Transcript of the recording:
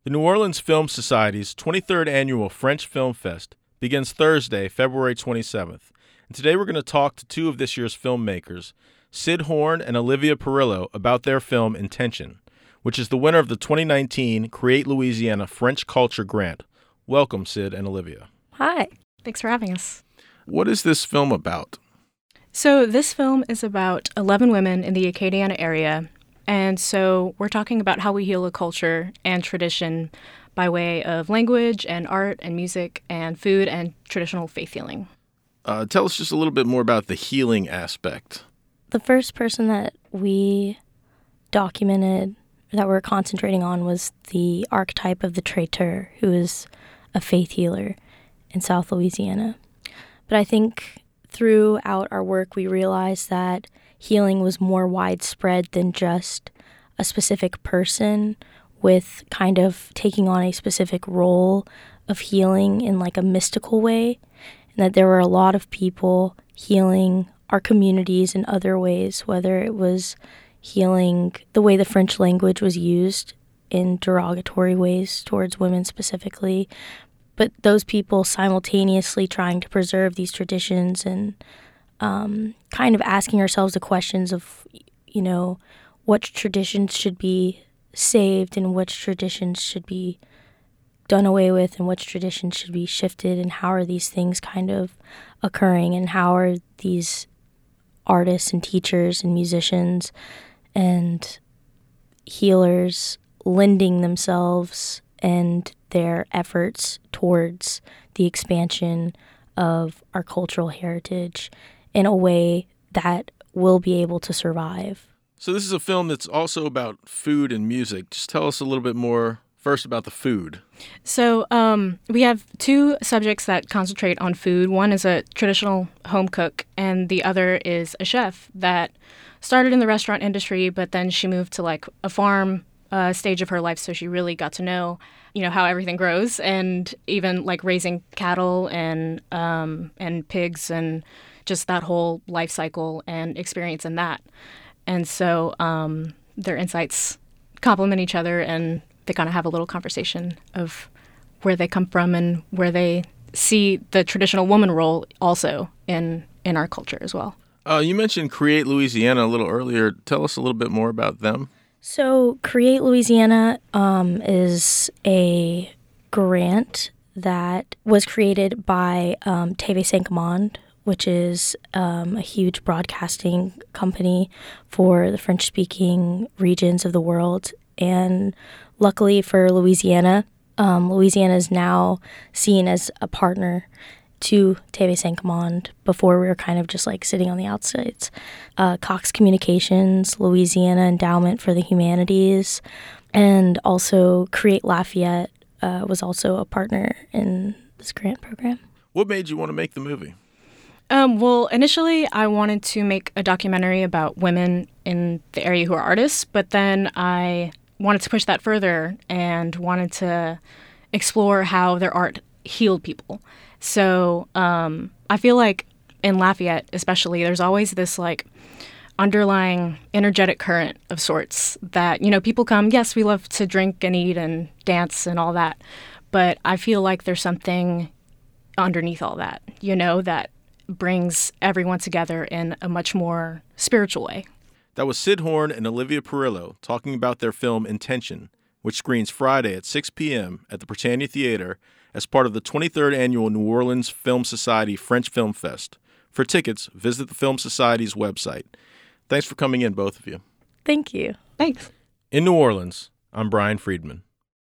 The New Orleans Film Society's 23rd Annual French Film Fest begins Thursday, February 27th. And today we're going to talk to two of this year's filmmakers, Sid Horn and Olivia Perillo, about their film Intention, which is the winner of the 2019 Create Louisiana French Culture Grant. Welcome, Sid and Olivia. Hi. Thanks for having us. What is this film about? So this film is about 11 women in the Acadiana area. And so we're talking about how we heal a culture and tradition by way of language and art and music and food and traditional faith healing. Tell us just a little bit more about the healing aspect. The first person that we documented, that we're concentrating on, was the archetype of the traiteur, who is a faith healer in South Louisiana. But I think throughout our work, we realized that healing was more widespread than just a specific person with kind of taking on a specific role of healing in like a mystical way, and that there were a lot of people healing our communities in other ways, whether it was healing the way the French language was used in derogatory ways towards women specifically, but those people simultaneously trying to preserve these traditions and kind of asking ourselves the questions of, you know, which traditions should be saved and which traditions should be done away with and which traditions should be shifted, and how are these things kind of occurring, and how are these artists and teachers and musicians and healers lending themselves and their efforts towards the expansion of our cultural heritage in a way that will be able to survive. So this is a film that's also about food and music. Just tell us a little bit more first about the food. So we have two subjects that concentrate on food. One is a traditional home cook, and the other is a chef that started in the restaurant industry, but then she moved to like a farm stage of her life, so she really got to know, you know, how everything grows, and even like raising cattle and pigs and just that whole life cycle and experience in that. And so their insights complement each other, and they kind of have a little conversation of where they come from and where they see the traditional woman role also in our culture as well. You mentioned Create Louisiana a little earlier. Tell us a little bit more about them. So Create Louisiana is a grant that was created by TV Saint-Command, which is a huge broadcasting company for the French-speaking regions of the world. And luckily for Louisiana, Louisiana is now seen as a partner to TV Saint-Command. Before, we were kind of just like sitting on the outsides. Cox Communications, Louisiana Endowment for the Humanities, and also Create Lafayette was also a partner in this grant program. What made you want to make the movie? Well, initially I wanted to make a documentary about women in the area who are artists, but then I wanted to push that further and wanted to explore how their art healed people. So I feel like in Lafayette especially, there's always this like underlying energetic current of sorts that, you know, people come, yes, we love to drink and eat and dance and all that, but I feel like there's something underneath all that, you know, that brings everyone together in a much more spiritual way. That was Sid Horn and Olivia Perillo talking about their film Intention, which screens Friday at 6 p.m. at the Britannia Theater as part of the 23rd Annual New Orleans Film Society French Film Fest. For tickets, visit the Film Society's website. Thanks for coming in, both of you. Thank you. Thanks. In New Orleans, I'm Brian Friedman.